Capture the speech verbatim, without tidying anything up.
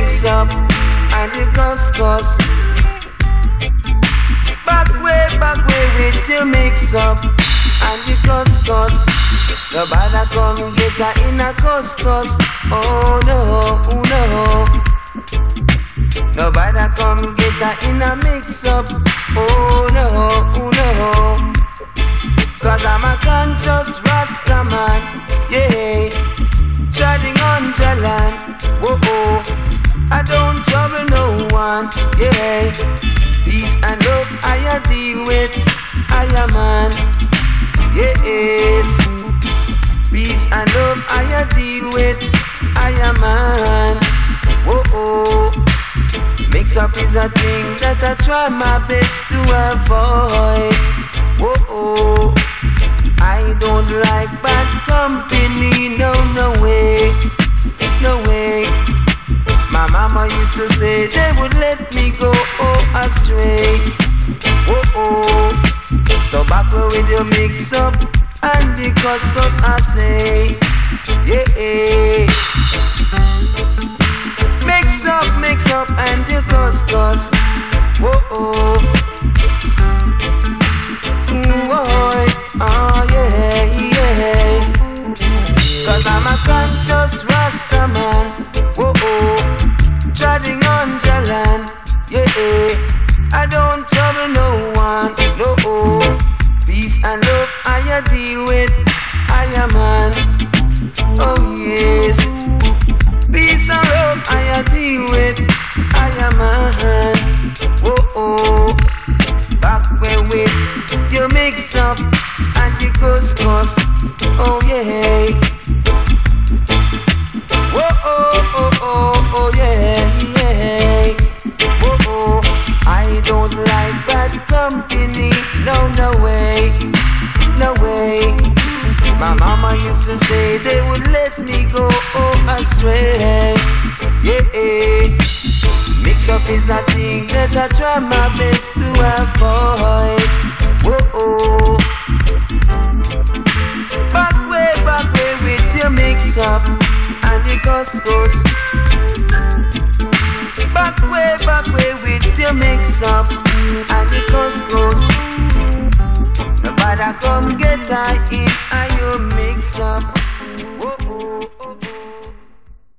mix up and the couscous. Back way, back way with your mix up and the couscous. Nobody come get her in a couscous. Oh no, oh no. Nobody come get her in a mix up. Oh no, oh no. Cause I'm a conscious Rasta man, yeah. Treading on the land, whoa oh. I don't trouble no one, yeah. Peace and love I deal with, I am man, yes. Peace and love I deal with, I am man, whoa oh. Mix up is a thing that I try my best to avoid, whoa oh. I don't like bad company, no, no way, no way. My mama used to say they would let me go oh, astray, oh oh. So back with your mix up and the couscous I say, yeah. Mix up, mix up and the couscous, oh oh. Boy, oh yeah, yeah. Cause I'm a conscious Rasta man, whoa oh. Treading on the land, yeah. I don't trouble no one, no oh. Peace and love I deal with, I am man, oh yes. Peace and love I deal with, I am man, whoa oh. Back where with you mix up and the couscous, oh yeah. Whoa oh oh oh oh yeah yeah. Whoa oh. I don't like bad company, no no way, no way. My mama used to say they would let me go oh, astray, yeah. Mix up is a thing that I try my best to avoid. Whoa oh. Back way, back way with your mix up and the couscous. Back way, back way with your mix up and the couscous. Nobody come get her in and you mix up. Whoa oh, oh.